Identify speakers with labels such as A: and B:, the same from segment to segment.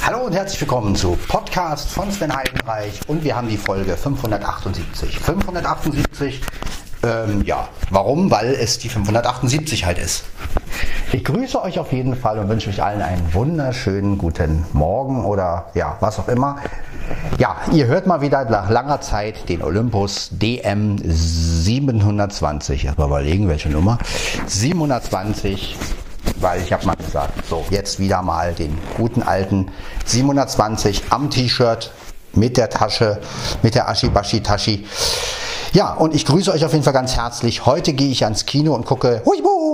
A: Hallo und herzlich willkommen zu Podcast von Sven Heidenreich und wir haben die Folge 578. 578, ja, warum? Weil es die 578 halt ist. Ich grüße euch auf jeden Fall und wünsche euch allen einen wunderschönen guten Morgen oder ja, was auch immer. Ja, ihr hört mal wieder nach langer Zeit den Olympus DM 720. Erstmal überlegen, welche Nummer. 720. Weil ich habe mal gesagt, so jetzt wieder mal den guten alten 720 am T-Shirt mit der Tasche, mit der Aschi-Baschi-Taschi. Ja, und ich grüße euch auf jeden Fall ganz herzlich. Heute gehe ich ans Kino und gucke,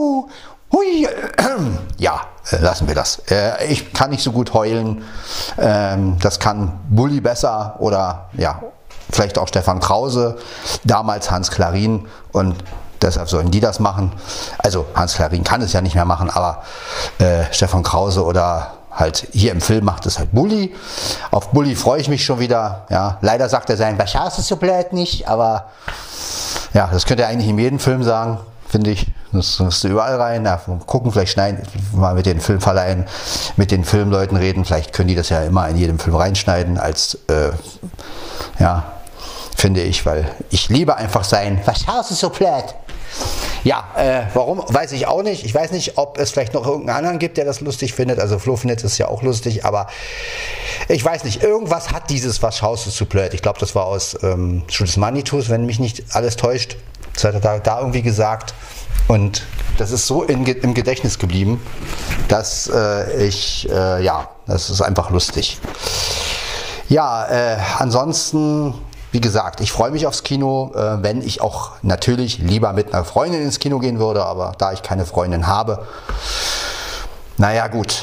A: ja, lassen wir das. Ich kann nicht so gut heulen. Das kann Bulli besser oder ja, vielleicht auch Stefan Krause, damals Hans Klarin und deshalb sollen die das machen. Also Hans Klarin kann es ja nicht mehr machen, aber Stefan Krause oder halt hier im Film macht es halt Bulli. Auf Bulli freue ich mich schon wieder. Ja, leider sagt er sein Bashar ist so blöd nicht, aber ja, das könnte er eigentlich in jedem Film sagen, finde ich. Das musst du überall rein. Ja, gucken, vielleicht schneiden, mal mit den Filmverleihen, mit den Filmleuten reden. Vielleicht können die das ja immer in jedem Film reinschneiden als ja, finde ich, weil ich liebe einfach sein Bashar ist so blöd. Ja, warum, weiß ich auch nicht. Ich weiß nicht, ob es vielleicht noch irgendeinen anderen gibt, der das lustig findet. Also Flo findet es ja auch lustig, aber ich weiß nicht. Irgendwas hat dieses Was schaust du zu blöd. Ich glaube, das war aus Schuh Manitus, wenn mich nicht alles täuscht. Das hat er da irgendwie gesagt. Und das ist so im Gedächtnis geblieben, dass ja, das ist einfach lustig. Ja, ansonsten... Wie gesagt, ich freue mich aufs Kino, wenn ich auch natürlich lieber mit einer Freundin ins Kino gehen würde, aber da ich keine Freundin habe, naja gut,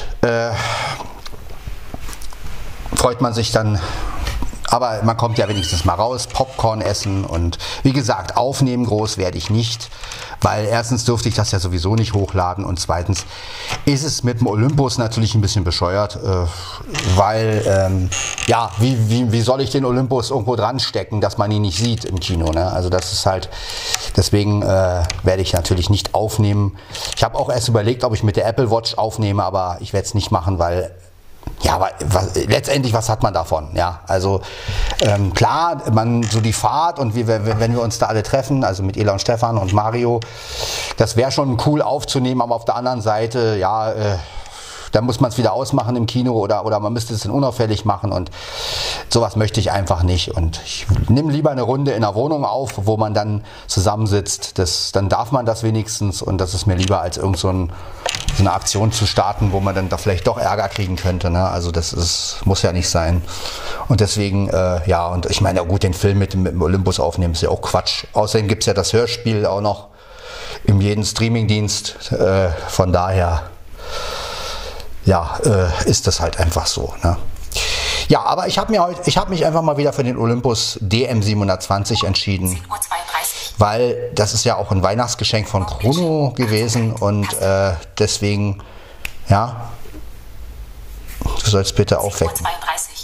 A: freut man sich dann, aber man kommt ja wenigstens mal raus, Popcorn essen und wie gesagt, aufnehmen groß werde ich nicht, weil erstens dürfte ich das ja sowieso nicht hochladen und zweitens ist es mit dem Olympus natürlich ein bisschen bescheuert, weil, ja, wie soll ich den Olympus irgendwo dran stecken, dass man ihn nicht sieht im Kino, ne? Also das ist halt, deswegen werde ich natürlich nicht aufnehmen. Ich habe auch erst überlegt, ob ich mit der Apple Watch aufnehme, aber ich werde es nicht machen, weil ja, aber letztendlich, was hat man davon? Ja, also klar, so die Fahrt und wenn wir uns da alle treffen, also mit Ela und Stefan und Mario, das wäre schon cool aufzunehmen, aber auf der anderen Seite, ja, da muss man es wieder ausmachen im Kino oder man müsste es dann unauffällig machen und sowas möchte ich einfach nicht. Und ich nehme lieber eine Runde in der Wohnung auf, wo man dann zusammensitzt. Dann darf man das wenigstens und das ist mir lieber als so eine Aktion zu starten, wo man dann da vielleicht doch Ärger kriegen könnte. Ne? Also muss ja nicht sein. Und deswegen, ja, und ich meine, ja gut, den Film mit dem Olympus aufnehmen ist ja auch Quatsch. Außerdem gibt es ja das Hörspiel auch noch in jedem Streamingdienst. Von daher... Ja, ist das halt einfach so. Ne? Ja, aber ich habe mich einfach mal wieder für den Olympus DM 720 entschieden, 10:32 Uhr. Weil das ist ja auch ein Weihnachtsgeschenk von Chrono gewesen und deswegen, ja, du sollst bitte aufwecken. 10:32 Uhr.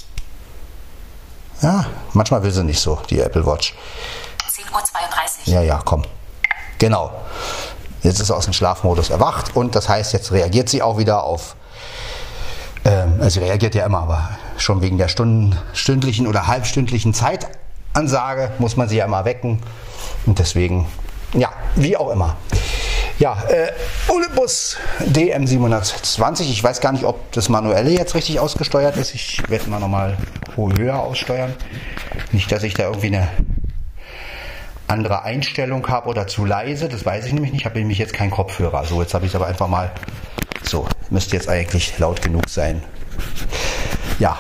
A: Ja, manchmal will sie nicht so, die Apple Watch. 10:32 Uhr. Ja, komm. Genau. Jetzt ist er aus dem Schlafmodus erwacht und das heißt, jetzt reagiert sie auch wieder auf also reagiert ja immer, aber schon wegen der stündlichen oder halbstündlichen Zeitansage muss man sie ja immer wecken. Und deswegen, ja, wie auch immer. Ja, Olympus DM 720. Ich weiß gar nicht, ob das Manuelle jetzt richtig ausgesteuert ist. Ich werde mal nochmal höher aussteuern. Nicht, dass ich da irgendwie eine andere Einstellung habe oder zu leise. Das weiß ich nämlich nicht. Ich habe nämlich jetzt keinen Kopfhörer. So, jetzt habe ich es aber einfach mal... So, müsste jetzt eigentlich laut genug sein. Ja.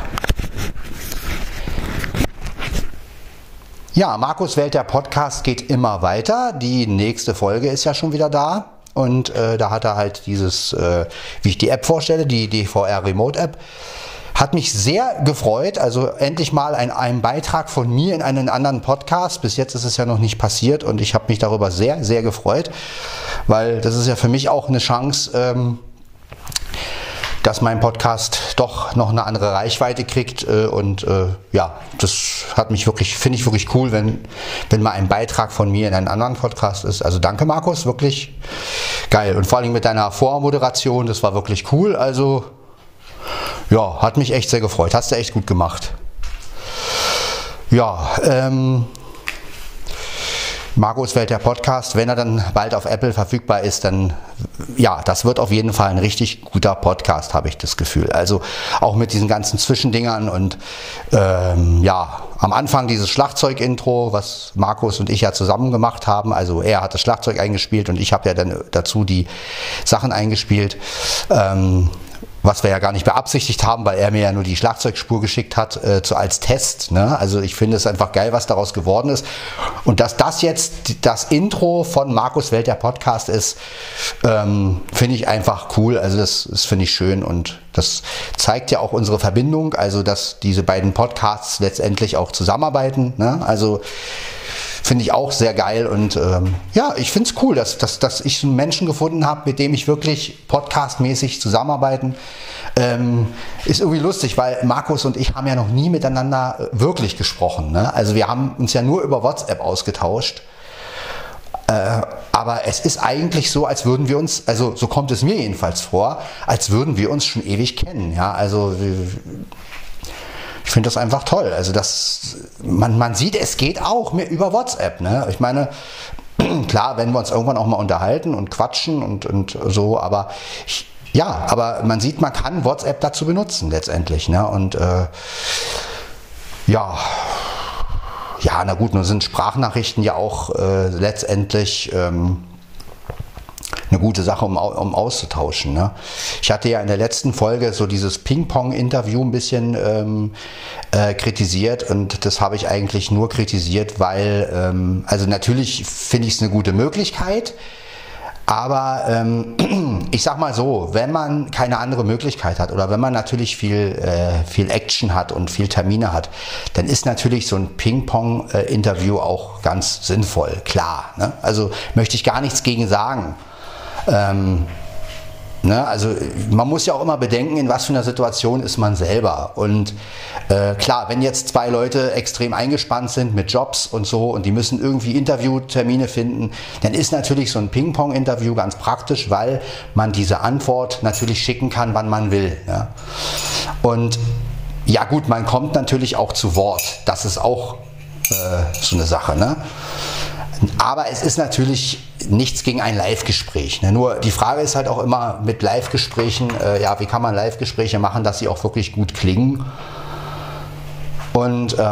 A: Ja, Markus Welt, der Podcast geht immer weiter. Die nächste Folge ist ja schon wieder da. Und da hat er halt dieses, wie ich die App vorstelle, die DVR Remote App. Hat mich sehr gefreut, also endlich mal ein Beitrag von mir in einen anderen Podcast. Bis jetzt ist es ja noch nicht passiert und ich habe mich darüber sehr, sehr gefreut, weil das ist ja für mich auch eine Chance, dass mein Podcast doch noch eine andere Reichweite kriegt und ja, das hat mich wirklich, finde ich wirklich cool, wenn mal ein Beitrag von mir in einen anderen Podcast ist. Also danke Markus, wirklich geil und vor allem mit deiner Vormoderation, das war wirklich cool, also Ja, hat mich echt sehr gefreut. Hast du echt gut gemacht. Ja, Markus Welt, der Podcast, wenn er dann bald auf Apple verfügbar ist, dann, ja, das wird auf jeden Fall ein richtig guter Podcast, habe ich das Gefühl. Also auch mit diesen ganzen Zwischendingern und ja, am Anfang dieses Schlagzeug-Intro, was Markus und ich ja zusammen gemacht haben. Also er hat das Schlagzeug eingespielt und ich habe ja dann dazu die Sachen eingespielt. Was wir ja gar nicht beabsichtigt haben, weil er mir ja nur die Schlagzeugspur geschickt hat, so als Test. Ne? Also ich finde es einfach geil, was daraus geworden ist. Und dass das jetzt das Intro von Markus Welt, der Podcast ist, finde ich einfach cool. Also das finde ich schön und das zeigt ja auch unsere Verbindung, also dass diese beiden Podcasts letztendlich auch zusammenarbeiten. Ne? Also finde ich auch sehr geil und ja, ich finde es cool, dass ich einen Menschen gefunden habe, mit dem ich wirklich podcastmäßig zusammenarbeiten. Ist irgendwie lustig, weil Markus und ich haben ja noch nie miteinander wirklich gesprochen. Ne? Also wir haben uns ja nur über WhatsApp ausgetauscht. Aber es ist eigentlich so, als würden wir uns, also so kommt es mir jedenfalls vor, als würden wir uns schon ewig kennen. Ja, also ich finde das einfach toll. Also man sieht, es geht auch über WhatsApp. Ne? Ich meine, klar, wenn wir uns irgendwann auch mal unterhalten und quatschen und so, aber ja, aber man sieht, man kann WhatsApp dazu benutzen letztendlich. Ne? Und ja, na gut, nun sind Sprachnachrichten ja auch letztendlich eine gute Sache, um auszutauschen. Ne? Ich hatte ja in der letzten Folge so dieses Ping-Pong-Interview ein bisschen kritisiert und das habe ich eigentlich nur kritisiert, weil, also natürlich finde ich es eine gute Möglichkeit, aber ich sag mal so, wenn man keine andere Möglichkeit hat oder wenn man natürlich viel Action hat und viel Termine hat, dann ist natürlich so ein Ping-Pong-Interview auch ganz sinnvoll, klar. Ne? Also möchte ich gar nichts gegen sagen. Ne, also man muss ja auch immer bedenken, in was für einer Situation ist man selber. Und klar, wenn jetzt zwei Leute extrem eingespannt sind mit Jobs und so und die müssen irgendwie Interviewtermine finden, dann ist natürlich so ein Ping-Pong-Interview ganz praktisch, weil man diese Antwort natürlich schicken kann, wann man will. Ja? Und ja gut, man kommt natürlich auch zu Wort. Das ist auch so eine Sache. Ne? Aber es ist natürlich nichts gegen ein Live-Gespräch. Ne? Nur die Frage ist halt auch immer mit Live-Gesprächen, ja, wie kann man Live-Gespräche machen, dass sie auch wirklich gut klingen. Und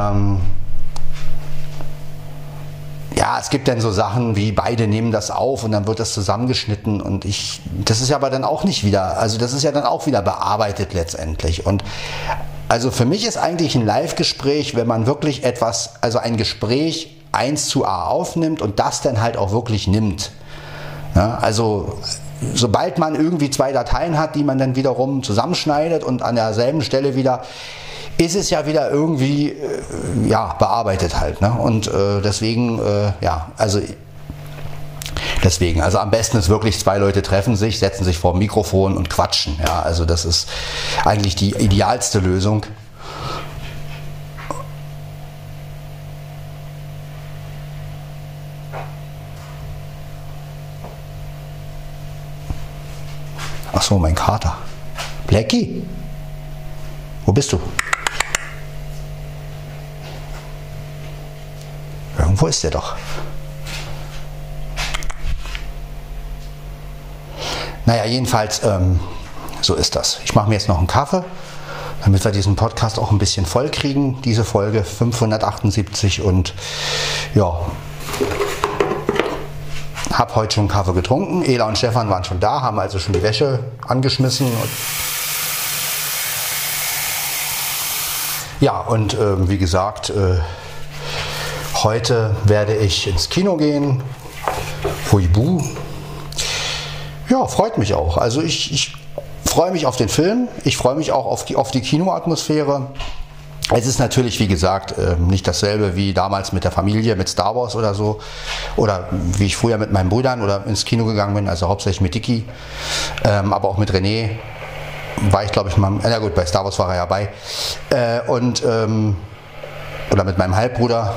A: ja, es gibt dann so Sachen wie beide nehmen das auf und dann wird das zusammengeschnitten und das ist ja aber dann auch nicht wieder, also das ist ja dann auch wieder bearbeitet letztendlich. Und also für mich ist eigentlich ein Live-Gespräch, wenn man wirklich also ein Gespräch 1:A aufnimmt und das dann halt auch wirklich nimmt. Ja, also sobald man irgendwie zwei Dateien hat, die man dann wiederum zusammenschneidet und an derselben Stelle wieder, ist es ja wieder irgendwie ja, bearbeitet halt. Ne? Und deswegen, ja, also am besten ist wirklich, zwei Leute treffen sich, setzen sich vor dem Mikrofon und quatschen. Ja, also das ist eigentlich die idealste Lösung. Ach so, mein Kater. Blackie? Wo bist du? Irgendwo ist der doch. Naja, jedenfalls, so ist das. Ich mache mir jetzt noch einen Kaffee, damit wir diesen Podcast auch ein bisschen voll kriegen. Diese Folge 578 und ja, habe heute schon Kaffee getrunken. Ela und Stefan waren schon da, haben also schon die Wäsche angeschmissen. Ja, und wie gesagt, heute werde ich ins Kino gehen. Huibu. Ja, freut mich auch. Also ich freue mich auf den Film. Ich freue mich auch auf die Kinoatmosphäre. Es ist natürlich, wie gesagt, nicht dasselbe wie damals mit der Familie, mit Star Wars oder so. Oder wie ich früher mit meinen Brüdern oder ins Kino gegangen bin, also hauptsächlich mit Dicky. Aber auch mit René war ich, glaube ich, mal, na gut, bei Star Wars war er ja bei. Oder mit meinem Halbbruder,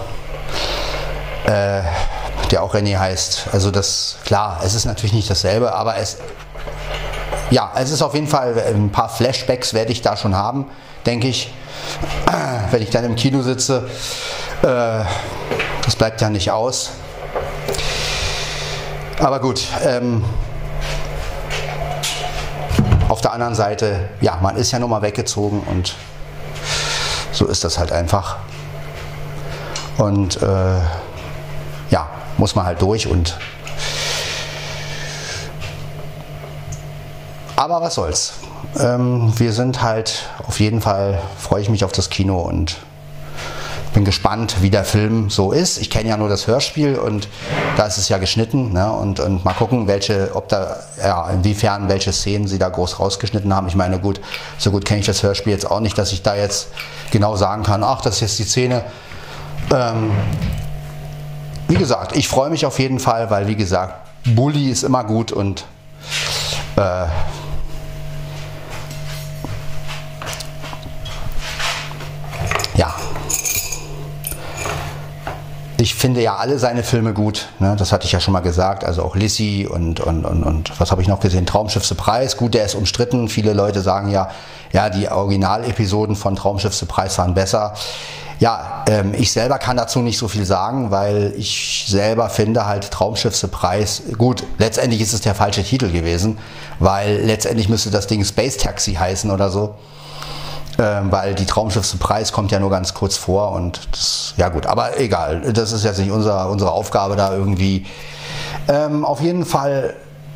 A: der auch René heißt. Also das, klar, es ist natürlich nicht dasselbe, aber ja, es ist auf jeden Fall, ein paar Flashbacks werde ich da schon haben, denke ich, wenn ich dann im Kino sitze. Das bleibt ja nicht aus. Aber gut, auf der anderen Seite, ja, man ist ja nun mal weggezogen und so ist das halt einfach. Und ja, muss man halt durch und aber was soll's. Wir sind halt, auf jeden Fall freue ich mich auf das Kino und bin gespannt, wie der Film so ist. Ich kenne ja nur das Hörspiel und da ist es ja geschnitten, ne? Und mal gucken, ob da, ja, inwiefern, welche Szenen sie da groß rausgeschnitten haben. Ich meine, gut, so gut kenne ich das Hörspiel jetzt auch nicht, dass ich da jetzt genau sagen kann, ach, das ist jetzt die Szene. Wie gesagt, ich freue mich auf jeden Fall, weil, wie gesagt, Bully ist immer gut und ja, ich finde ja alle seine Filme gut, ne? Das hatte ich ja schon mal gesagt, also auch Lissi und was habe ich noch gesehen, Traumschiff Surprise, gut, der ist umstritten, viele Leute sagen ja, die Originalepisoden von Traumschiff Surprise waren besser. Ja, ich selber kann dazu nicht so viel sagen, weil ich selber finde halt Traumschiff Surprise, gut, letztendlich ist es der falsche Titel gewesen, weil letztendlich müsste das Ding Space Taxi heißen oder so. Weil die Traumschiff Surprise kommt ja nur ganz kurz vor und das, ja gut, aber egal, das ist jetzt nicht unsere Aufgabe da irgendwie. Auf jeden Fall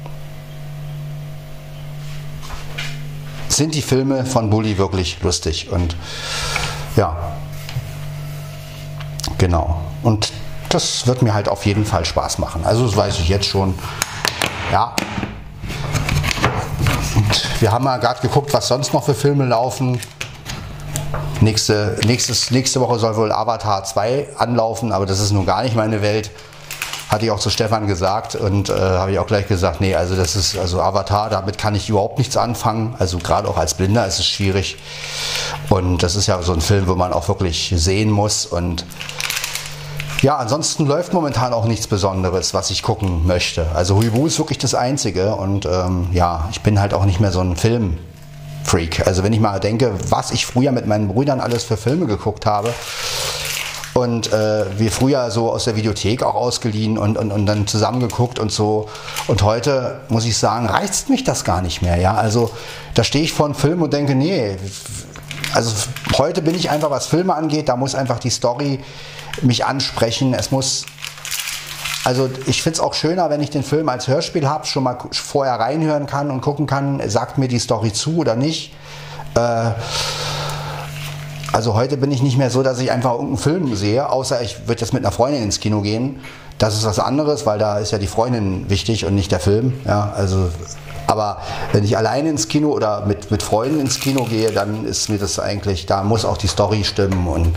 A: sind die Filme von Bully wirklich lustig und ja, genau. Und das wird mir halt auf jeden Fall Spaß machen. Also das weiß ich jetzt schon. Ja. Und wir haben mal gerade geguckt, was sonst noch für Filme laufen. Nächste Woche soll wohl Avatar 2 anlaufen, aber das ist nun gar nicht meine Welt. Hatte ich auch zu Stefan gesagt und habe ich auch gleich gesagt, nee, also das ist, also Avatar, damit kann ich überhaupt nichts anfangen. Also gerade auch als Blinder ist es schwierig. Und das ist ja so ein Film, wo man auch wirklich sehen muss. Und ja, ansonsten läuft momentan auch nichts Besonderes, was ich gucken möchte. Also Huibu ist wirklich das Einzige und ja, ich bin halt auch nicht mehr so ein Filmfreak. Also wenn ich mal denke, was ich früher mit meinen Brüdern alles für Filme geguckt habe und wir früher so aus der Videothek auch ausgeliehen und dann zusammengeguckt und so. Und heute, muss ich sagen, reizt mich das gar nicht mehr. Ja? Also da stehe ich vor einem Film und denke, nee, also heute bin ich einfach, was Filme angeht, da muss einfach die Story mich ansprechen. Es muss, also ich finde es auch schöner, wenn ich den Film als Hörspiel habe, schon mal vorher reinhören kann und gucken kann, sagt mir die Story zu oder nicht. Also heute bin ich nicht mehr so, dass ich einfach irgendeinen Film sehe, außer ich würde jetzt mit einer Freundin ins Kino gehen. Das ist was anderes, weil da ist ja die Freundin wichtig und nicht der Film. Ja, also, aber wenn ich alleine ins Kino oder mit Freunden ins Kino gehe, dann ist mir das eigentlich, da muss auch die Story stimmen und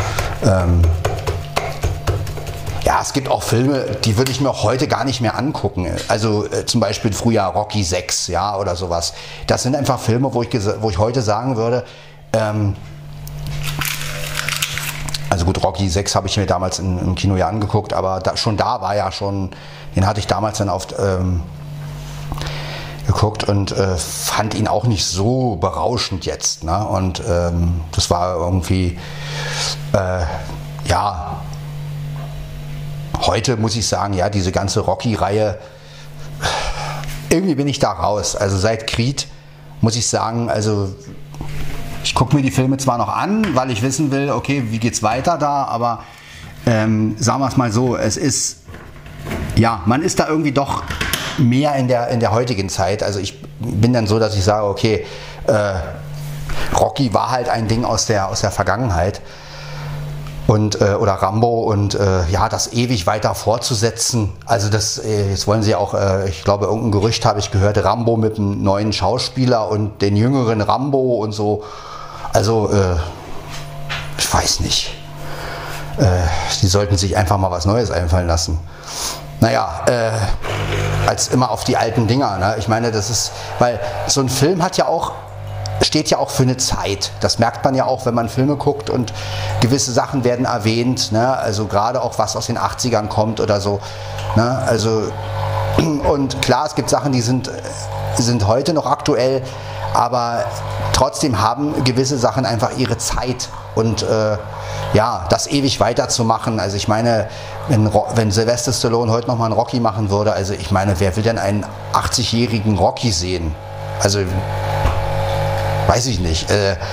A: ja, es gibt auch Filme, die würde ich mir auch heute gar nicht mehr angucken. Also zum Beispiel früher Rocky 6, ja, oder sowas. Das sind einfach Filme, wo ich heute sagen würde, also gut, Rocky 6 habe ich mir damals im Kino ja angeguckt, aber schon da war ja schon, den hatte ich damals dann oft geguckt und fand ihn auch nicht so berauschend jetzt. Ne? Und das war irgendwie, ja, heute muss ich sagen, ja, diese ganze Rocky-Reihe, irgendwie bin ich da raus. Also seit Creed muss ich sagen, also ich gucke mir die Filme zwar noch an, weil ich wissen will, okay, wie geht's weiter da, aber sagen wir es mal so, es ist, ja, man ist da irgendwie doch mehr in der heutigen Zeit. Also ich bin dann so, dass ich sage, okay, Rocky war halt ein Ding aus der Vergangenheit. Und, oder Rambo und ja, das ewig weiter fortzusetzen. Also das, jetzt wollen sie auch, ich glaube, irgendein Gerücht habe ich gehört, Rambo mit einem neuen Schauspieler und den jüngeren Rambo und so. Also, ich weiß nicht. Die sollten sich einfach mal was Neues einfallen lassen. Naja, als immer auf die alten Dinger. Ne? Ich meine, das ist, weil so ein Film hat ja auch, steht ja auch für eine Zeit. Das merkt man ja auch, wenn man Filme guckt und gewisse Sachen werden erwähnt. Ne? Also gerade auch was aus den 80ern kommt oder so. Ne? Also, und klar, es gibt Sachen, die sind sind heute noch aktuell, aber trotzdem haben gewisse Sachen einfach ihre Zeit und ja, das ewig weiterzumachen. Also ich meine, wenn Sylvester Stallone heute nochmal einen Rocky machen würde, also ich meine, wer will denn einen 80-jährigen Rocky sehen? Also, weiß ich nicht.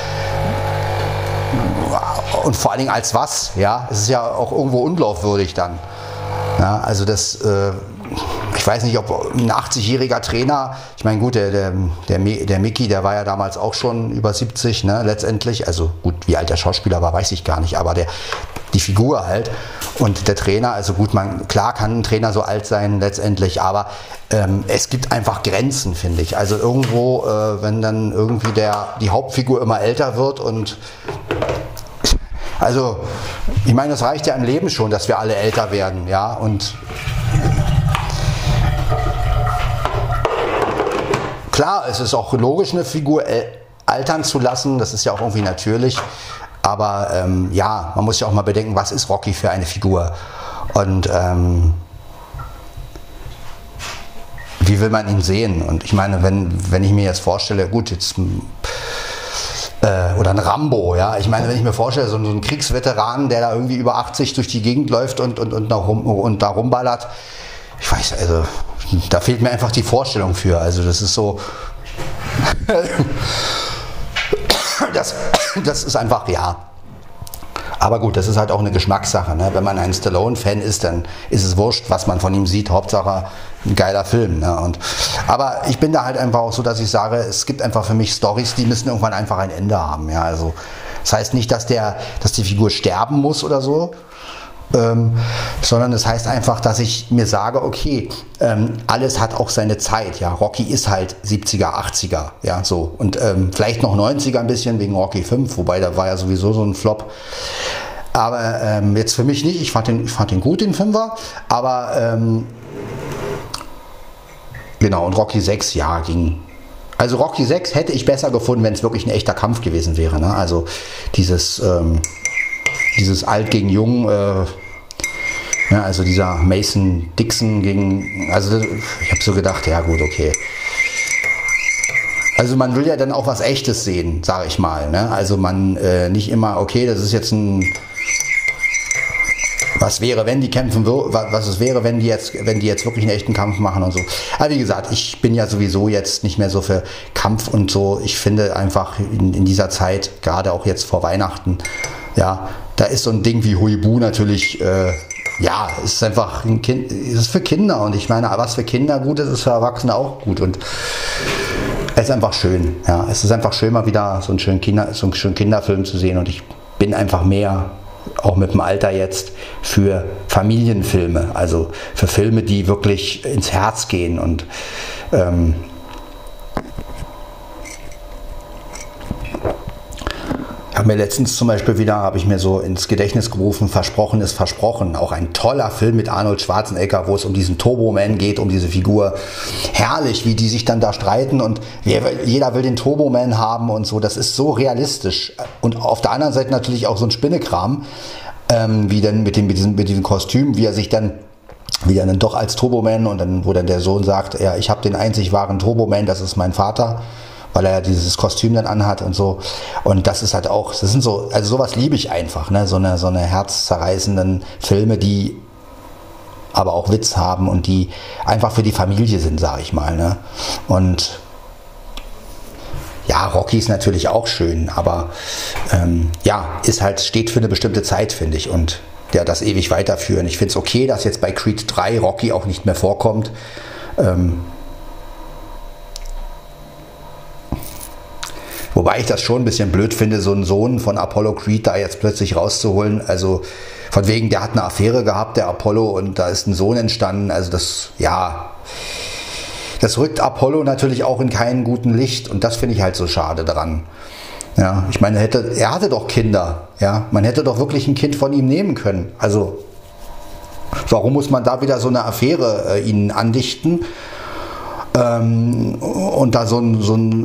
A: Und vor allen Dingen als was? Ja, es ist ja auch irgendwo unglaubwürdig dann. Ja, also das, ich weiß nicht, ob ein 80-jähriger Trainer, ich meine gut, der Mickey, der war ja damals auch schon über 70, ne, letztendlich. Also gut, wie alt der Schauspieler war, weiß ich gar nicht, aber die Figur halt. Und der Trainer, also gut, klar kann ein Trainer so alt sein letztendlich, aber es gibt einfach Grenzen, finde ich. Also irgendwo, wenn dann irgendwie die Hauptfigur immer älter wird und also, ich meine, das reicht ja im Leben schon, dass wir alle älter werden, ja, und klar, es ist auch logisch, eine Figur altern zu lassen, das ist ja auch irgendwie natürlich, aber ja, man muss ja auch mal bedenken, was ist Rocky für eine Figur und wie will man ihn sehen? Und ich meine, wenn ich mir jetzt vorstelle, gut, jetzt oder ein Rambo, ja. Ich meine, wenn ich mir vorstelle, so ein Kriegsveteran, der da irgendwie über 80 durch die Gegend läuft und da rumballert, ich weiß, also da fehlt mir einfach die Vorstellung für. Also das ist so, das ist einfach, ja. Aber gut, das ist halt auch eine Geschmackssache. Ne? Wenn man ein Stallone-Fan ist, dann ist es wurscht, was man von ihm sieht. Hauptsache ein geiler Film. Ne? Aber ich bin da halt einfach auch so, dass ich sage, es gibt einfach für mich Storys, die müssen irgendwann einfach ein Ende haben. Ja? Also, das heißt nicht, dass die Figur sterben muss oder so, sondern es heißt einfach, dass ich mir sage, okay, alles hat auch seine Zeit. Ja? Rocky ist halt 70er, 80er, ja, so. Und vielleicht noch 90er ein bisschen wegen Rocky 5, wobei da war ja sowieso so ein Flop. Aber jetzt für mich nicht, ich fand den gut, den Fünfer, aber genau, und Rocky 6, ja, ging. Also Rocky 6 hätte ich besser gefunden, wenn es wirklich ein echter Kampf gewesen wäre. Ne? Also dieses Alt gegen Jung, ja, also dieser Mason Dixon gegen, also ich habe so gedacht, ja gut, okay. Also man will ja dann auch was Echtes sehen, sage ich mal. Ne? Also man nicht immer, okay, das ist jetzt was wäre, wenn die kämpfen, was es wäre, wenn die jetzt wirklich einen echten Kampf machen und so. Aber wie gesagt, ich bin ja sowieso jetzt nicht mehr so für Kampf und so. Ich finde einfach in dieser Zeit, gerade auch jetzt vor Weihnachten, ja, da ist so ein Ding wie Huibu natürlich, ja, es ist einfach es ist für Kinder und ich meine, was für Kinder gut ist, ist für Erwachsene auch gut und es ist einfach schön, ja, es ist einfach schön mal wieder so einen schönen Kinderfilm zu sehen und ich bin einfach mehr, auch mit dem Alter jetzt, für Familienfilme, also für Filme, die wirklich ins Herz gehen und habe mir letztens zum Beispiel habe ich mir so ins Gedächtnis gerufen, Versprochen ist versprochen. Auch ein toller Film mit Arnold Schwarzenegger, wo es um diesen Turboman geht, um diese Figur. Herrlich, wie die sich dann da streiten und jeder will den Turboman haben und so. Das ist so realistisch. Und auf der anderen Seite natürlich auch so ein Spinnekram, wie dann mit diesem Kostüm, wie er dann doch als Turboman und dann, wo dann der Sohn sagt, ja, ich habe den einzig wahren Turboman, das ist mein Vater, weil er ja dieses Kostüm dann anhat und so. Und das ist halt auch, das sind so, also sowas liebe ich einfach, ne? So eine herzzerreißenden Filme, die aber auch Witz haben und die einfach für die Familie sind, sage ich mal, ne? Und ja, Rocky ist natürlich auch schön, aber ja, steht für eine bestimmte Zeit, finde ich, und ja, das ewig weiterführen. Ich finde es okay, dass jetzt bei Creed 3 Rocky auch nicht mehr vorkommt. Wobei ich das schon ein bisschen blöd finde, so einen Sohn von Apollo Creed da jetzt plötzlich rauszuholen. Also von wegen, der hat eine Affäre gehabt, der Apollo, und da ist ein Sohn entstanden. Also das rückt Apollo natürlich auch in keinen guten Licht und das finde ich halt so schade dran. Ja, ich meine, er hatte doch Kinder. Ja, man hätte doch wirklich ein Kind von ihm nehmen können. Also warum muss man da wieder so eine Affäre ihnen andichten? Und da so ein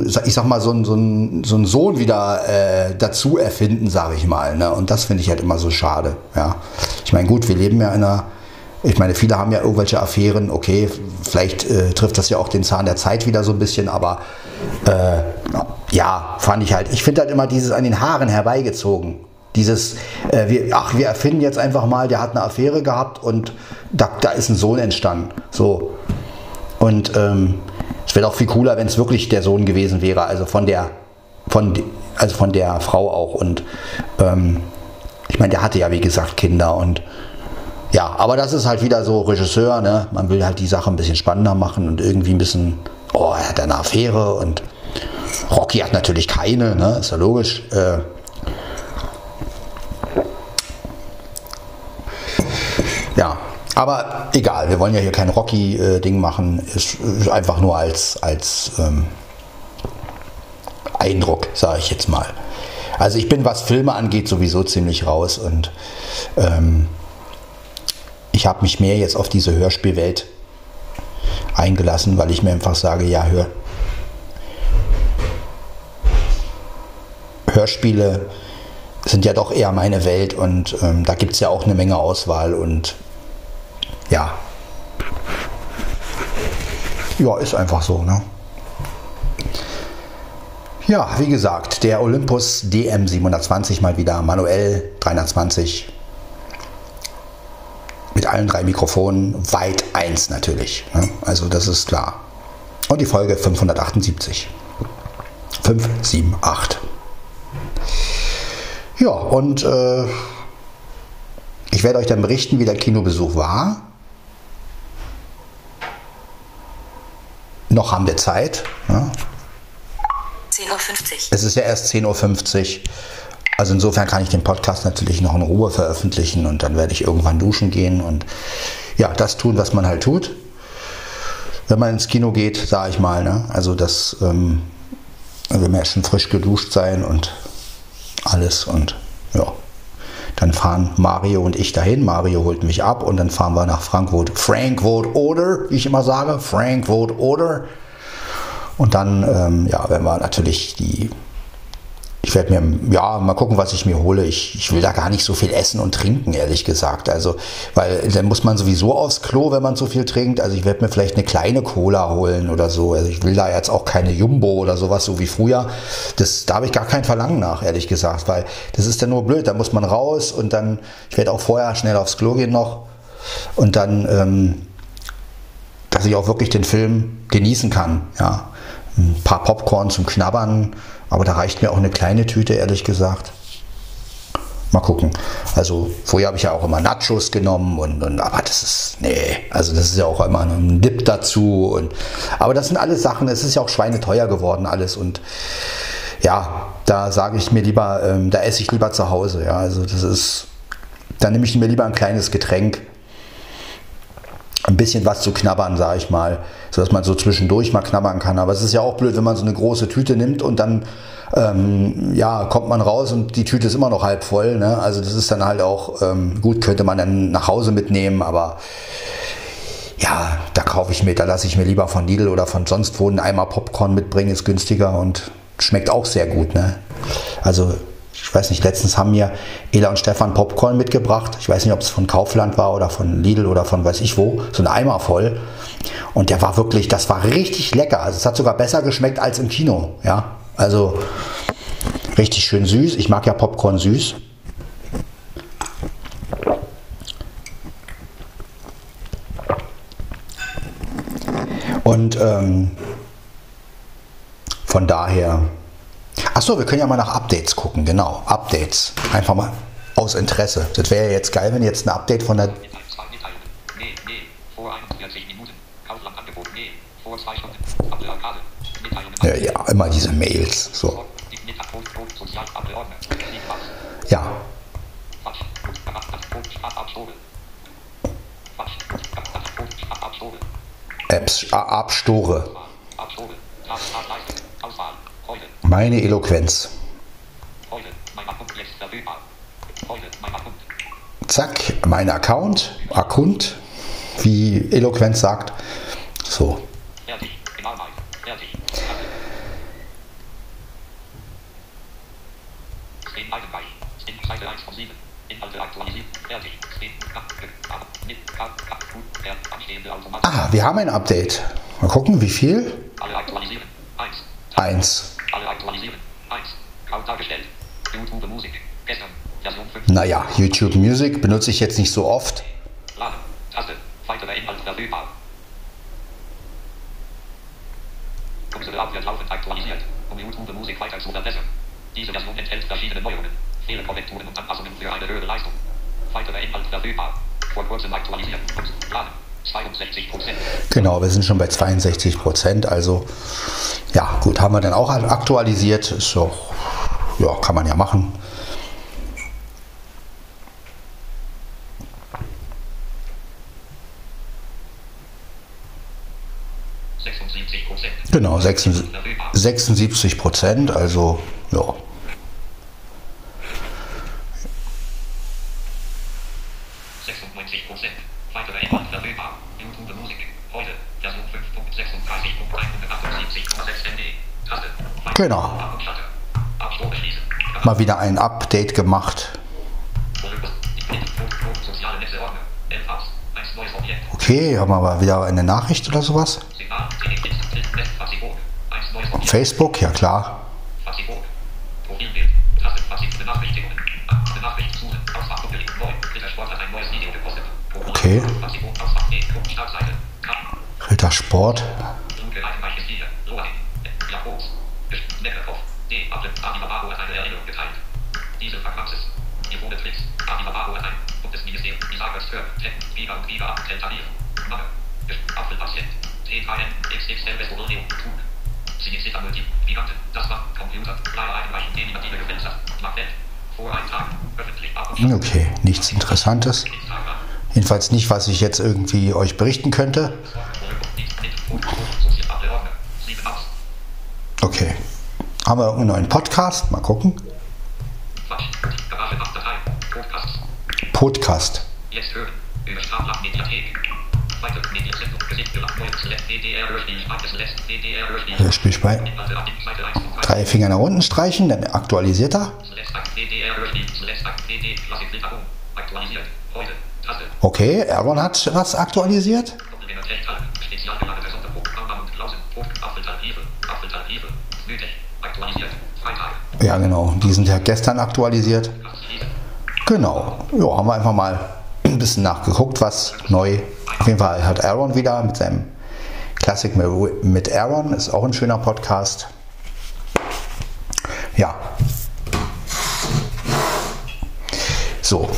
A: Sohn wieder dazu erfinden, sage ich mal. Ne? Und das finde ich halt immer so schade. Ja. Ich meine, gut, wir leben ja in einer Ich meine, viele haben ja irgendwelche Affären, okay, vielleicht trifft das ja auch den Zahn der Zeit wieder so ein bisschen, aber ja, fand ich halt. Ich finde halt immer dieses an den Haaren herbeigezogen. Dieses, wir erfinden jetzt einfach mal, der hat eine Affäre gehabt und da ist ein Sohn entstanden. So. Und es wäre doch viel cooler, wenn es wirklich der Sohn gewesen wäre, also von der Frau auch. Und ich meine, der hatte ja wie gesagt Kinder und ja, aber das ist halt wieder so Regisseur, ne? Man will halt die Sache ein bisschen spannender machen und irgendwie ein bisschen, oh, er hat eine Affäre und Rocky hat natürlich keine, ne? Ist ja logisch. Ja, aber egal, wir wollen ja hier kein Rocky-Ding machen, ist einfach nur als Eindruck, sage ich jetzt mal. Also ich bin, was Filme angeht, sowieso ziemlich raus und ich habe mich mehr jetzt auf diese Hörspielwelt eingelassen, weil ich mir einfach sage, ja, Hörspiele sind ja doch eher meine Welt und da gibt es ja auch eine Menge Auswahl und ja, ist einfach so, ne? Ja, wie gesagt, der Olympus DM720 mal wieder, manuell 320 mit allen 3 Mikrofonen, weit 1 natürlich, ne? Also das ist klar. Und die Folge 578. 578. Ja, und ich werde euch dann berichten, wie der Kinobesuch war. Noch haben wir Zeit. Ne?
B: 10:50 Uhr.
A: Es ist ja erst 10:50 Uhr. Also insofern kann ich den Podcast natürlich noch in Ruhe veröffentlichen und dann werde ich irgendwann duschen gehen und ja, das tun, was man halt tut, wenn man ins Kino geht, sage ich mal. Ne? Also das will man ja schon frisch geduscht sein und alles und ja. Dann fahren Mario und ich dahin. Mario holt mich ab und dann fahren wir nach Frankfurt oder, wie ich immer sage, Frankfurt oder. Und dann, werden wir natürlich ich werde mir, mal gucken, was ich mir hole. Ich will da gar nicht so viel essen und trinken, ehrlich gesagt. Also, weil dann muss man sowieso aufs Klo, wenn man so viel trinkt. Also ich werde mir vielleicht eine kleine Cola holen oder so. Also ich will da jetzt auch keine Jumbo oder sowas, so wie früher. Da habe ich gar kein Verlangen nach, ehrlich gesagt, weil das ist dann nur blöd. Da muss man raus und dann, ich werde auch vorher schnell aufs Klo gehen noch und dann, dass ich auch wirklich den Film genießen kann, ja. Ein paar Popcorn zum Knabbern, aber da reicht mir auch eine kleine Tüte, ehrlich gesagt. Mal gucken. Also vorher habe ich ja auch immer Nachos genommen aber das ist, also das ist ja auch immer ein Dip dazu. Aber das sind alles Sachen, es ist ja auch schweineteuer geworden alles und ja, da sage ich mir lieber, da esse ich lieber zu Hause. Ja, also da nehme ich mir lieber ein kleines Getränk. Ein bisschen was zu knabbern, sage ich mal, sodass man so zwischendurch mal knabbern kann. Aber es ist ja auch blöd, wenn man so eine große Tüte nimmt und dann kommt man raus und die Tüte ist immer noch halb voll. Ne? Also das ist dann halt auch gut, könnte man dann nach Hause mitnehmen, aber ja, da lasse ich mir lieber von Lidl oder von sonst wo einen Eimer Popcorn mitbringen, ist günstiger und schmeckt auch sehr gut. Ne? Also ich weiß nicht, letztens haben mir Ela und Stefan Popcorn mitgebracht. Ich weiß nicht, ob es von Kaufland war oder von Lidl oder von weiß ich wo. So ein Eimer voll. Und das war richtig lecker. Also es hat sogar besser geschmeckt als im Kino. Ja, also richtig schön süß. Ich mag ja Popcorn süß. Und von daher... Achso, wir können ja mal nach Updates gucken, genau, Updates, einfach mal aus Interesse. Das wäre ja jetzt geil, wenn jetzt ein Update von der... Ja, immer diese Mails, so. Ja. Apps, Abstore. Meine Eloquenz. Zack, mein Account, wie Eloquenz sagt. So.
B: Inhalte aktualisieren. Fertig. Anstehende Automat.
A: Ah, wir haben ein Update. Mal gucken, wie viel?
B: Alle aktualisieren. 1.
A: 1.
B: Alle aktualisieren. 1. Kaum dargestellt. YouTube Musik. Gestern. Version 5.
A: Naja, YouTube Music benutze ich jetzt nicht so oft.
B: Laden. Taste. Weitere Inhalte verfügbar. Unsere App wird laufend aktualisiert, um YouTube Musik weiter zu verbessern. Diese Version enthält verschiedene Neuerungen, Fehlerkorrekturen und Anpassungen für eine höhere Leistung. Weitere Inhalte verfügbar. Vor kurzem aktualisiert. Und Laden. 62%.
A: Genau, wir sind schon bei 62%. Also, ja, gut, haben wir dann auch aktualisiert. Ist doch, ja, kann man ja machen. Genau, 76%, also ja.
B: 96%. Weitere Inhalte verfügbar. YouTube Musik. Heute. Version 5.36.178.6 MB. Taste.
A: Genau.
B: Absprung schließen.
A: Mal wieder ein Update gemacht.
B: Soziale Netze Ordner. 11 aus. 1 neues Objekt.
A: Okay, haben wir aber wieder eine Nachricht oder sowas?
B: Signal. Fazibok. 1 neues Objekt.
A: Facebook, ja klar.
B: Fazibok. Profilbild. Taste. Fazibok. Benachrichtigungen. Benachrichtigungen. Suchen. Ausfach. Doppelklick. Neu. Rittersport hat ein neues Video gepostet.
A: Okay.
B: Fazibok. Ausfach. Nee. Startseite.
A: Rittersport.
B: Dunkel. Einweiches Lieder. Loading. Jakobs. Neckerhoff. D. Alibaba hat eine Erinnerung geteilt. Diese Verkrampftes. Niveau Tricks. Alibaba hat ein Bundesministerium. Isagas für Giga und Giga Tentativ. Name. Apfelpatient. TKN. XXL Westbordeo. Tug. Sinicita Multi. Giganten. Das war Computer. Leider einweichen. Denimative Gefälscher. Magnet. Vor einem Tag. Öffentlich.
A: Okay, nichts Interessantes. Jedenfalls nicht, was ich jetzt irgendwie euch berichten könnte. Okay. Haben wir einen neuen Podcast? Mal gucken. Podcast.
B: Jetzt hören. Über Startland Mediathek. Weitere Mediensendung. Gesicht gelacht. Neues Select. DDR Hörspiel. Speiches Select. DDR Hörspiel.
A: Hörspielspei. 3 Finger nach unten streichen, dann aktualisiert er.
B: DDR Hörspiel. Select. DD. Klassik. Filterung. Aktualisiert. Heute. Taste.
A: Okay, Aaron hat was aktualisiert.
B: Spezialgelagerte Sonderpunkt. Baumann und Klausen. Apfeltaliefe. Apfeltaliefe. Nötig. Aktualisiert. Freitag.
A: Ja, genau. Die sind ja gestern aktualisiert. Genau. Ja, haben wir einfach mal ein bisschen nachgeguckt, was neu. Auf jeden Fall hat Aaron wieder mit seinem Classic mit Aaron. Ist auch ein schöner Podcast. Ja. So.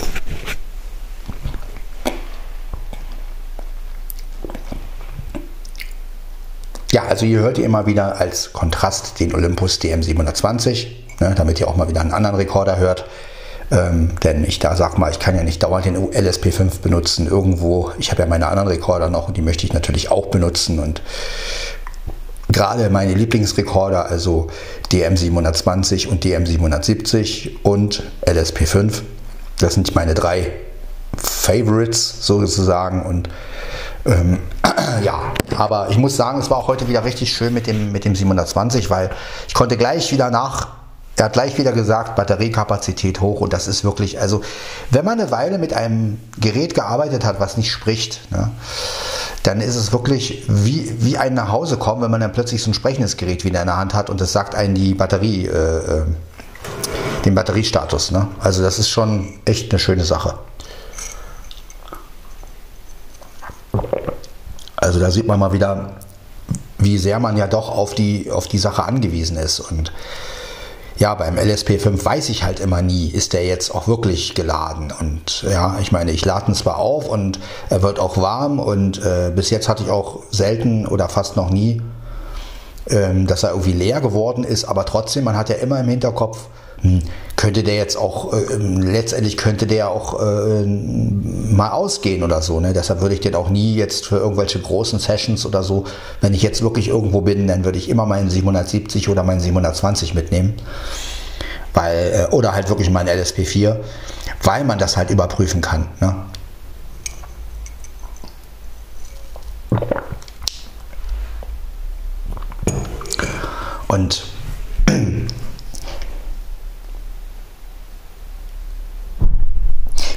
A: Ja, also ihr hört ihr immer wieder als Kontrast den Olympus DM720, ne, damit ihr auch mal wieder einen anderen Rekorder hört. Denn ich sag mal, ich kann ja nicht dauernd den LSP5 benutzen irgendwo. Ich habe ja meine anderen Rekorder noch und die möchte ich natürlich auch benutzen. Und gerade meine Lieblingsrekorder, also DM720 und DM770 und LSP5, das sind meine 3 Favorites sozusagen. Und ja, aber ich muss sagen, es war auch heute wieder richtig schön mit dem 720, weil ich konnte gleich wieder er hat gleich wieder gesagt, Batteriekapazität hoch, und das ist wirklich, also wenn man eine Weile mit einem Gerät gearbeitet hat, was nicht spricht, ne, dann ist es wirklich wie ein nach Hause kommen, wenn man dann plötzlich so ein sprechendes Gerät wieder in der Hand hat und das sagt einen die Batterie, den Batteriestatus. Ne? Also das ist schon echt eine schöne Sache. Also da sieht man mal wieder, wie sehr man ja doch auf die Sache angewiesen ist. Und ja, beim LSP5 weiß ich halt immer nie, ist der jetzt auch wirklich geladen. Und ja, ich meine, ich lade ihn zwar auf und er wird auch warm, und bis jetzt hatte ich auch selten oder fast noch nie, dass er irgendwie leer geworden ist, aber trotzdem, man hat ja immer im Hinterkopf, könnte der jetzt auch, letztendlich könnte der auch mal ausgehen oder so, ne? Deshalb würde ich den auch nie jetzt für irgendwelche großen Sessions oder so, wenn ich jetzt wirklich irgendwo bin, dann würde ich immer meinen 770 oder meinen 720 mitnehmen, weil, oder halt wirklich meinen LSP4, weil man das halt überprüfen kann, ne? Und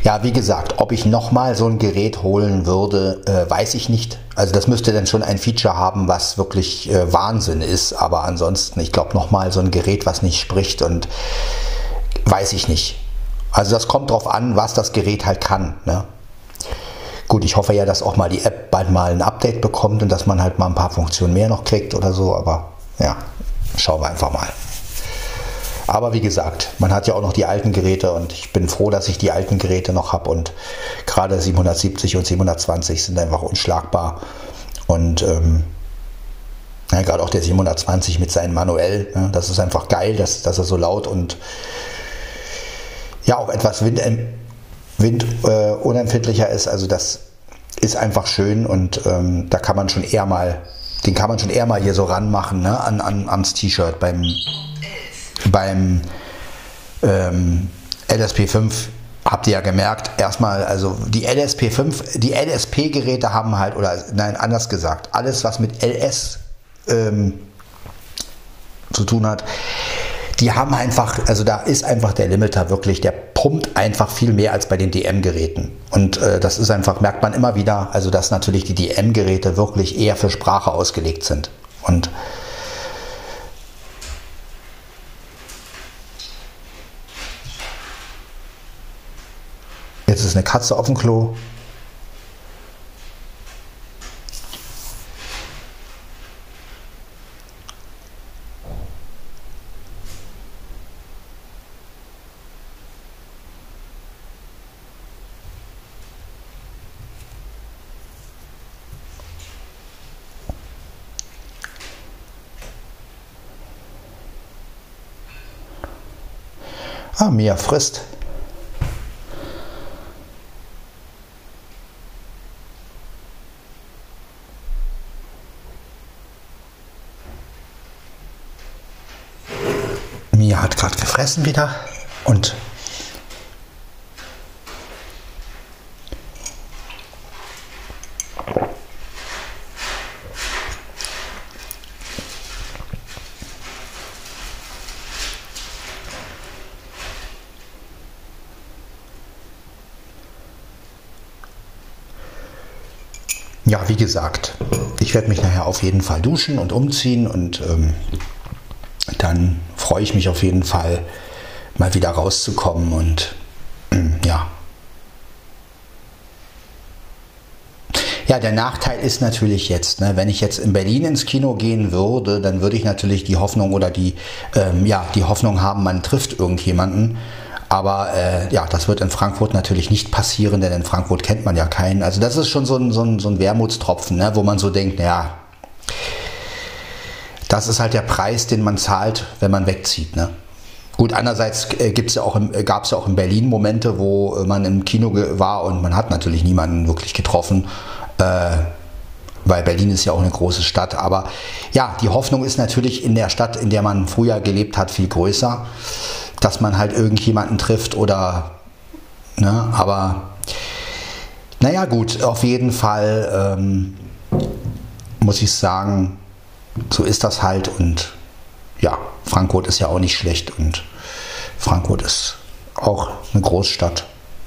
A: Ja, wie gesagt, ob ich nochmal so ein Gerät holen würde, weiß ich nicht. Also das müsste dann schon ein Feature haben, was wirklich Wahnsinn ist. Aber ansonsten, ich glaube, nochmal so ein Gerät, was nicht spricht, und weiß ich nicht. Also das kommt drauf an, was das Gerät halt kann, ne? Gut, ich hoffe ja, dass auch mal die App bald mal ein Update bekommt und dass man halt mal ein paar Funktionen mehr noch kriegt oder so. Aber ja, schauen wir einfach mal. Aber wie gesagt, man hat ja auch noch die alten Geräte und ich bin froh, dass ich die alten Geräte noch habe, und gerade 770 und 720 sind einfach unschlagbar. Und ja, gerade auch der 720 mit seinem Manuell, ne, das ist einfach geil, dass er so laut und ja auch etwas windunempfindlicher ist. Also das ist einfach schön, und da kann man schon eher mal, den kann man schon eher mal hier so ranmachen, ne, ans T-Shirt beim LSP5. Habt ihr ja gemerkt, erstmal, also die LSP5, die LSP-Geräte haben halt, oder nein, anders gesagt, alles was mit LS zu tun hat, die haben einfach, also da ist einfach der Limiter wirklich, der pumpt einfach viel mehr als bei den DM-Geräten. Und das ist einfach, merkt man immer wieder, also dass natürlich die DM-Geräte wirklich eher für Sprache ausgelegt sind. Und jetzt ist eine Katze auf dem Klo. Ah, Mia frisst. Mia hat gerade gefressen wieder und ja, wie gesagt, ich werde mich nachher auf jeden Fall duschen und umziehen, und dann freue ich mich auf jeden Fall, mal wieder rauszukommen, und ja. Ja, der Nachteil ist natürlich jetzt, ne, wenn ich jetzt in Berlin ins Kino gehen würde, dann würde ich natürlich die Hoffnung oder die Hoffnung haben, man trifft irgendjemanden. Aber ja, das wird in Frankfurt natürlich nicht passieren, denn in Frankfurt kennt man ja keinen. Also das ist schon so ein Wermutstropfen, ne, wo man so denkt, naja, das ist halt der Preis, den man zahlt, wenn man wegzieht, ne? Gut, andererseits gab es ja auch in Berlin Momente, wo man im Kino war und man hat natürlich niemanden wirklich getroffen, weil Berlin ist ja auch eine große Stadt. Aber ja, die Hoffnung ist natürlich in der Stadt, in der man früher gelebt hat, viel größer, dass man halt irgendjemanden trifft oder, ne, aber naja gut, auf jeden Fall muss ich sagen, so ist das halt, und ja, Frankfurt ist ja auch nicht schlecht und Frankfurt ist auch eine Großstadt.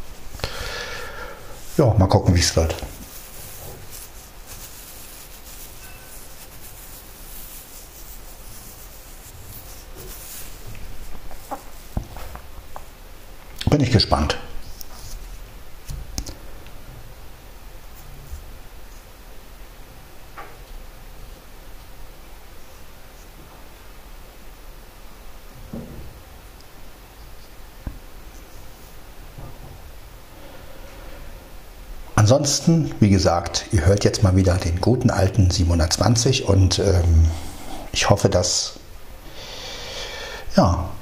A: Ja, mal gucken, wie es wird. Bin ich gespannt. Ansonsten, wie gesagt, ihr hört jetzt mal wieder den guten alten 720, und ich hoffe, dass, ja,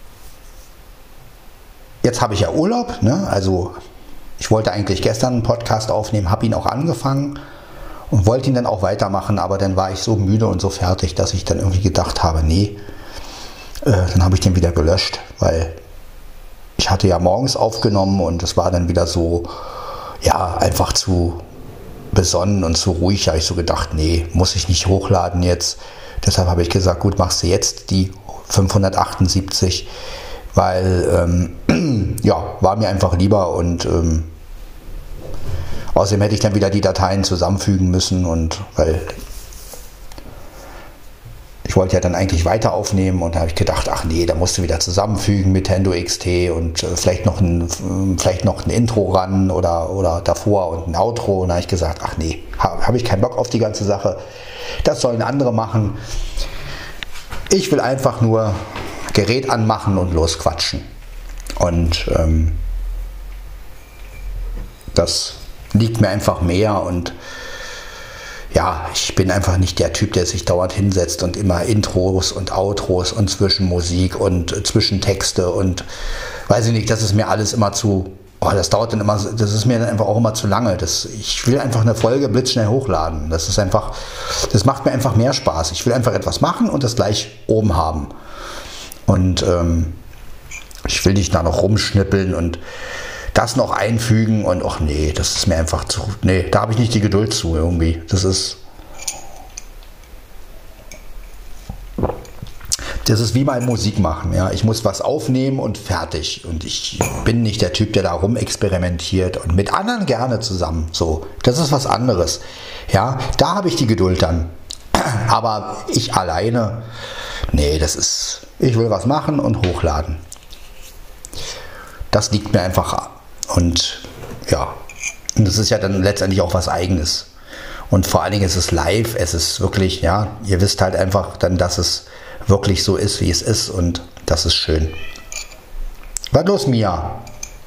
A: jetzt habe ich ja Urlaub, ne? Also ich wollte eigentlich gestern einen Podcast aufnehmen, habe ihn auch angefangen und wollte ihn dann auch weitermachen, aber dann war ich so müde und so fertig, dass ich dann irgendwie gedacht habe, nee, dann habe ich den wieder gelöscht, weil ich hatte ja morgens aufgenommen und es war dann wieder so, ja, einfach zu besonnen und zu ruhig. Da habe ich so gedacht, nee, muss ich nicht hochladen jetzt. Deshalb habe ich gesagt, gut, machst du jetzt die 578, weil ja, war mir einfach lieber und außerdem hätte ich dann wieder die Dateien zusammenfügen müssen und weil ich wollte ja dann eigentlich weiter aufnehmen und da habe ich gedacht, ach nee, da musst du wieder zusammenfügen mit Nintendo XT und vielleicht noch ein Intro ran oder davor und ein Outro. Und da habe ich gesagt, ach nee, habe ich keinen Bock auf die ganze Sache. Das sollen andere machen. Ich will einfach nur Gerät anmachen und losquatschen. Und das liegt mir einfach mehr und ja, ich bin einfach nicht der Typ, der sich dauernd hinsetzt und immer Intros und Outros und Zwischenmusik und Zwischentexte und weiß ich nicht, das ist mir alles immer zu, das dauert dann immer, das ist mir dann einfach auch immer zu lange. Ich will einfach eine Folge blitzschnell hochladen. Das macht mir einfach mehr Spaß. Ich will einfach etwas machen und das gleich oben haben. Und ich will nicht da noch rumschnippeln und das noch einfügen und ach nee, das ist mir einfach zu, nee, da habe ich nicht die Geduld zu irgendwie. Das ist wie beim Musik machen, ja. Ich muss was aufnehmen und fertig. Und ich bin nicht der Typ, der da rumexperimentiert und mit anderen gerne zusammen. So, das ist was anderes. Ja, da habe ich die Geduld dann. Aber ich alleine, nee, ich will was machen und hochladen. Das liegt mir einfach. Und ja, und das ist ja dann letztendlich auch was Eigenes. Und vor allen Dingen ist es live, es ist wirklich, ja, ihr wisst halt einfach dann, dass es wirklich so ist, wie es ist und das ist schön. Was los, Mia?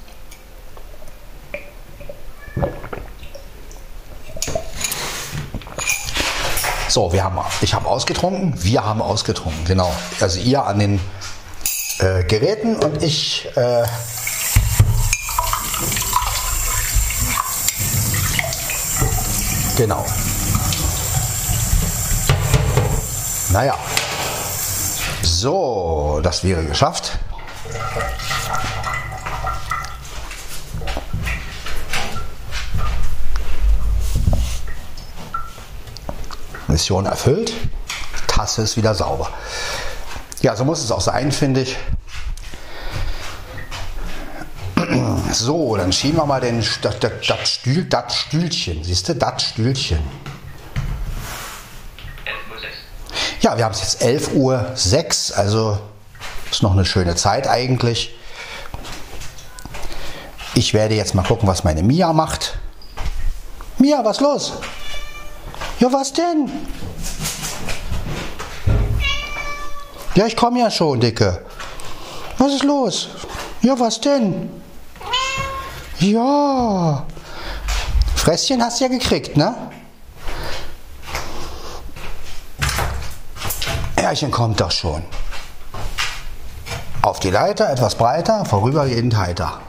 A: So, ich habe ausgetrunken, wir haben ausgetrunken, genau. Also ihr an den Geräten und ich genau. Naja. So, das wäre geschafft. Mission erfüllt. Tasse ist wieder sauber. Ja, so muss es auch sein, finde ich. So, dann schieben wir mal das Stühlchen. Siehst du, das Stühlchen. Ja, wir haben es jetzt 11:06 Uhr, also ist noch eine schöne Zeit eigentlich. Ich werde jetzt mal gucken, was meine Mia macht. Mia, was los? Ja, was denn? Ja, ich komme ja schon, Dicke. Was ist los? Ja, was denn? Ja. Fresschen hast du ja gekriegt, ne? Herrchen kommt doch schon. Auf die Leiter, etwas breiter, vorübergehend heiter.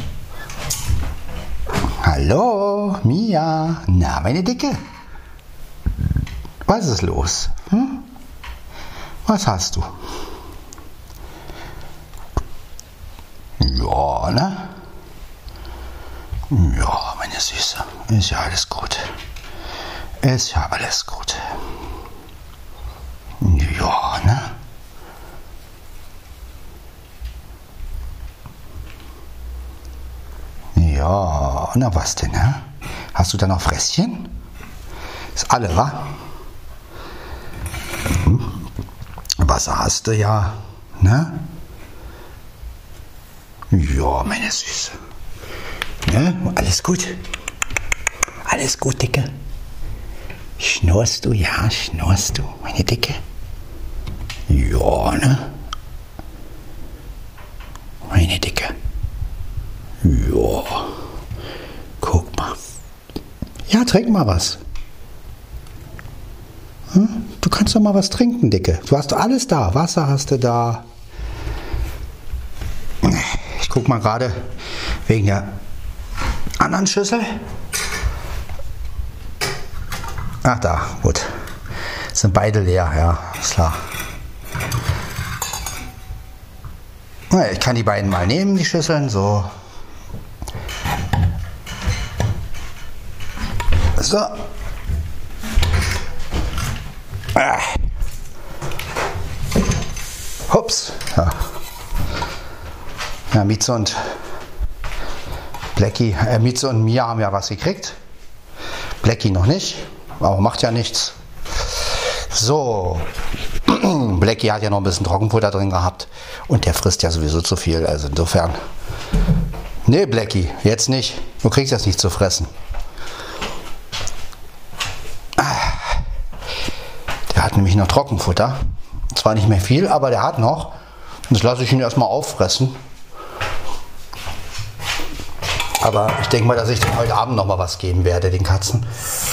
A: Hallo, Mia. Na, meine Dicke. Was ist los? Hm? Was hast du? Ja, ne? Ja, meine Süße. Ist ja alles gut. Ist ja alles gut. Ja, ne? Ja, na was denn, ne? Hast du da noch Fresschen? Ist alle, wa? Wasser hast du ja, ne? Ja, meine Süße. Ne? Alles gut? Alles gut, Dicke? Schnurrst du? Ja, schnurrst du, meine Dicke? Ja, ne? Meine Dicke. Ja. Guck mal. Ja, trink mal was. Hm? Du kannst doch mal was trinken, Dicke. Du hast doch alles da. Wasser hast du da. Ich guck mal gerade wegen der anderen Schüssel. Ach, da, gut. Sind beide leer, ja, ist klar. Ich kann die beiden mal nehmen, die Schüsseln, so. So. Hups. Ja. Ja, Mieze und Blackie, Mieze und Mia haben ja was gekriegt. Blackie noch nicht, aber macht ja nichts. So, Blackie hat ja noch ein bisschen Trockenfutter drin gehabt und der frisst ja sowieso zu viel, also insofern. Nee, Blackie, jetzt nicht. Du kriegst das nicht zu fressen. Der hat nämlich noch Trockenfutter. Zwar nicht mehr viel, aber der hat noch. Das lasse ich ihn erstmal auffressen. Aber ich denke mal, dass ich dem heute Abend noch mal was geben werde, den Katzen.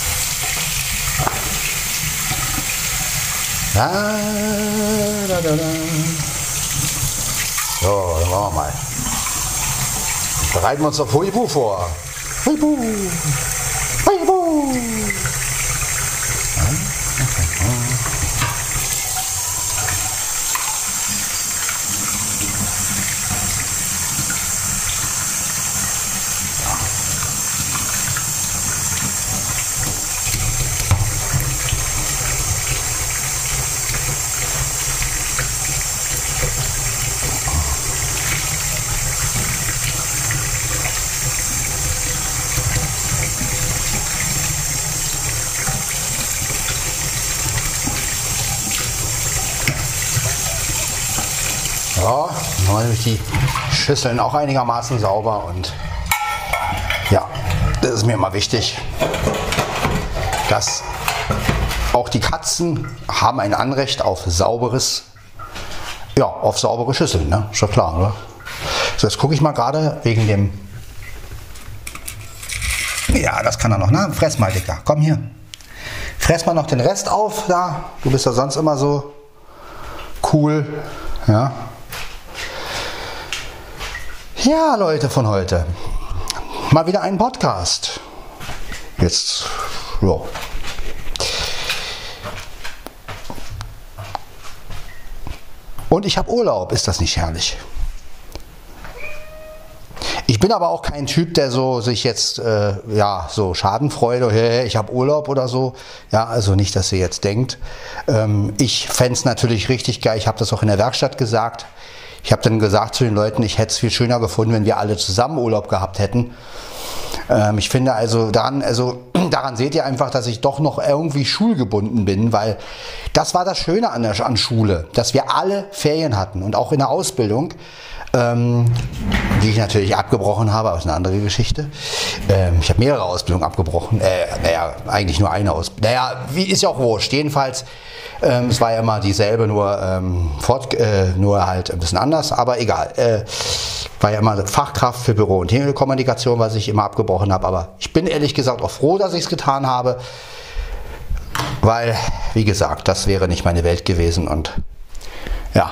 A: So, dann machen wir mal. Bereiten wir uns auf Huibu vor. Huibu! Huibu! Ja, dann haben wir nämlich die Schüsseln auch einigermaßen sauber und ja, das ist mir immer wichtig, dass auch die Katzen haben ein Anrecht auf sauberes, ja, auf saubere Schüsseln, ne? Schon klar, oder? So, jetzt gucke ich mal gerade wegen dem, ja, das kann er noch, ne? Fress mal, Dicker, komm hier. Fress mal noch den Rest auf, da, du bist ja sonst immer so cool, ja. Ja, Leute von heute, mal wieder ein Podcast. Jetzt, ja. Und ich habe Urlaub, ist das nicht herrlich? Ich bin aber auch kein Typ, der so sich jetzt, ja, so Schadenfreude, hey, ich habe Urlaub oder so. Ja, also nicht, dass ihr jetzt denkt. Ich fände es natürlich richtig geil, ich habe das auch in der Werkstatt gesagt. Ich habe dann gesagt zu den Leuten, ich hätte es viel schöner gefunden, wenn wir alle zusammen Urlaub gehabt hätten. Ich finde also daran seht ihr einfach, dass ich doch noch irgendwie schulgebunden bin, weil das war das Schöne an Schule, dass wir alle Ferien hatten und auch in der Ausbildung, die ich natürlich abgebrochen habe, aber ist eine andere Geschichte. Ich habe mehrere Ausbildungen abgebrochen, naja, eigentlich nur eine Ausbildung. Naja, ist ja auch wurscht, jedenfalls. Es war ja immer dieselbe, nur halt ein bisschen anders, aber egal. War ja immer Fachkraft für Büro- und Telekommunikation, was ich immer abgebrochen habe. Aber ich bin ehrlich gesagt auch froh, dass ich es getan habe, weil, wie gesagt, das wäre nicht meine Welt gewesen. Und ja,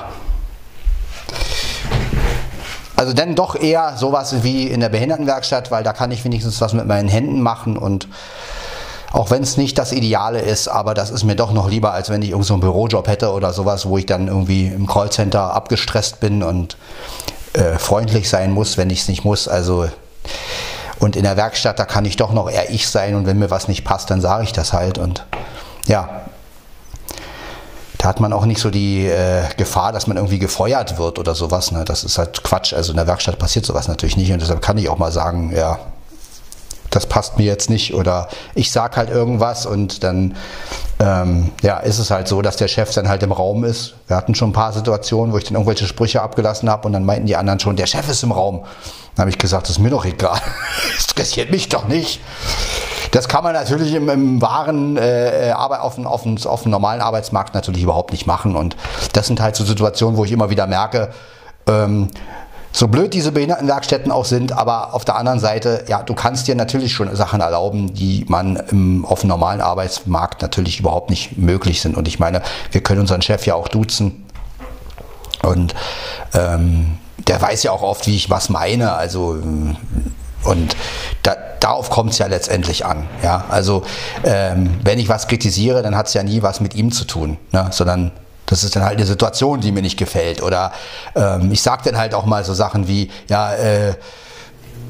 A: also dann doch eher sowas wie in der Behindertenwerkstatt, weil da kann ich wenigstens was mit meinen Händen machen und auch wenn es nicht das Ideale ist, aber das ist mir doch noch lieber, als wenn ich irgend so einen Bürojob hätte oder sowas, wo ich dann irgendwie im Callcenter abgestresst bin und freundlich sein muss, wenn ich es nicht muss. Also, und in der Werkstatt, da kann ich doch noch eher ich sein und wenn mir was nicht passt, dann sage ich das halt. Und ja, da hat man auch nicht so die Gefahr, dass man irgendwie gefeuert wird oder sowas. Ne? Das ist halt Quatsch. Also in der Werkstatt passiert sowas natürlich nicht und deshalb kann ich auch mal sagen, ja, das passt mir jetzt nicht oder ich sag halt irgendwas und dann ja, ist es halt so, dass der Chef dann halt im Raum ist. Wir hatten schon ein paar Situationen, wo ich dann irgendwelche Sprüche abgelassen habe und dann meinten die anderen schon, der Chef ist im Raum. Dann habe ich gesagt, das ist mir doch egal, das interessiert mich doch nicht. Das kann man natürlich im wahren, auf dem normalen Arbeitsmarkt natürlich überhaupt nicht machen und das sind halt so Situationen, wo ich immer wieder merke, so blöd diese Behindertenwerkstätten auch sind, aber auf der anderen Seite, ja, du kannst dir natürlich schon Sachen erlauben, die man auf dem normalen Arbeitsmarkt natürlich überhaupt nicht möglich sind. Und ich meine, wir können unseren Chef ja auch duzen. Und der weiß ja auch oft, wie ich was meine. Also und darauf kommt es ja letztendlich an. Ja? Also wenn ich was kritisiere, dann hat es ja nie was mit ihm zu tun, ne? Sondern das ist dann halt eine Situation, die mir nicht gefällt. Oder ich sage dann halt auch mal so Sachen wie, ja,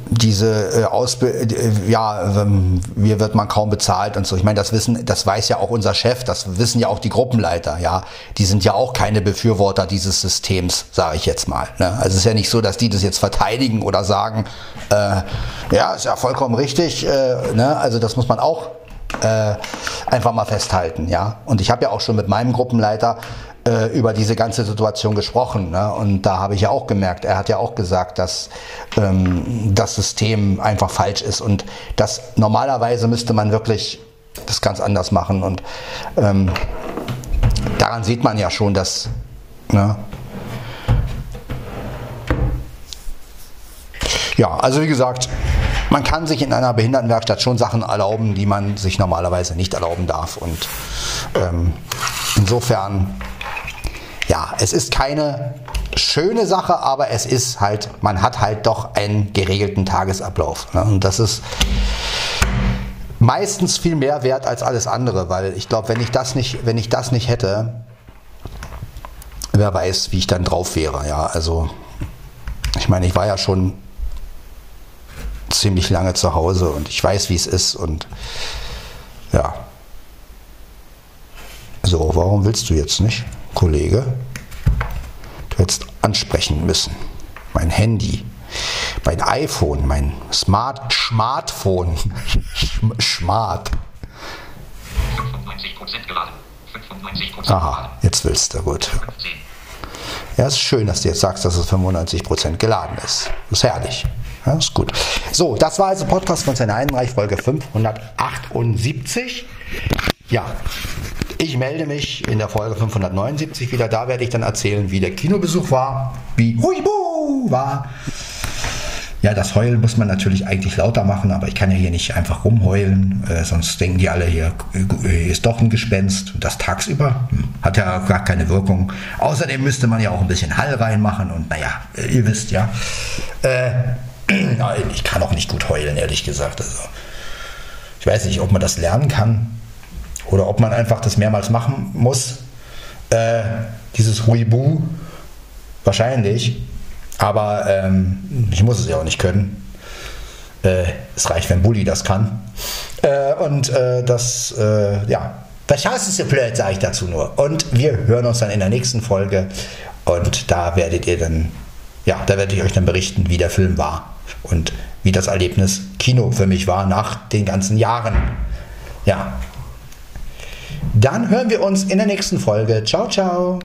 A: wie wird man kaum bezahlt und so. Ich meine, das weiß ja auch unser Chef, das wissen ja auch die Gruppenleiter, ja. Die sind ja auch keine Befürworter dieses Systems, sage ich jetzt mal. Ne? Also es ist ja nicht so, dass die das jetzt verteidigen oder sagen, ja, ist ja vollkommen richtig. Ne? Also das muss man auch einfach mal festhalten, ja. Und ich habe ja auch schon mit meinem Gruppenleiter über diese ganze Situation gesprochen. Ne? Und da habe ich ja auch gemerkt, er hat ja auch gesagt, dass das System einfach falsch ist und dass normalerweise müsste man wirklich das ganz anders machen. Und daran sieht man ja schon, dass ja, also wie gesagt, man kann sich in einer Behindertenwerkstatt schon Sachen erlauben, die man sich normalerweise nicht erlauben darf. Und insofern, ja, es ist keine schöne Sache, aber es ist halt, man hat halt doch einen geregelten Tagesablauf. Ne? Und das ist meistens viel mehr wert als alles andere, weil ich glaube, wenn ich das nicht hätte, wer weiß, wie ich dann drauf wäre. Ja, also ich meine, ich war ja schon ziemlich lange zu Hause und ich weiß, wie es ist und ja. So, warum willst du jetzt nicht, Kollege? Du hättest ansprechen müssen. Mein Handy, mein iPhone, mein Smartphone. Smart.
B: 95% geladen. 95%
A: Aha, jetzt willst du, gut.
B: 15.
A: Ja, es ist schön, dass du jetzt sagst, dass es 95% geladen ist. Das ist herrlich. Ja, ist gut. So, das war also Podcast von Antenne Einreich, Folge 578. Ja, ich melde mich in der Folge 579 wieder. Da werde ich dann erzählen, wie der Kinobesuch war, wie Huibu war. Ja, das Heulen muss man natürlich eigentlich lauter machen, aber ich kann ja hier nicht einfach rumheulen, sonst denken die alle, hier ist doch ein Gespenst. Und das tagsüber hat ja gar keine Wirkung. Außerdem müsste man ja auch ein bisschen Hall reinmachen und naja, ihr wisst ja. Ich kann auch nicht gut heulen, ehrlich gesagt. Also, ich weiß nicht, ob man das lernen kann oder ob man einfach das mehrmals machen muss. Dieses Huibu, wahrscheinlich. Aber ich muss es ja auch nicht können. Es reicht, wenn Bulli das kann. Ja, was hast du so blöd, sage ich dazu nur. Und wir hören uns dann in der nächsten Folge. Und da werde ich euch dann berichten, wie der Film war. Und wie das Erlebnis Kino für mich war nach den ganzen Jahren. Ja. Dann hören wir uns in der nächsten Folge. Ciao, ciao.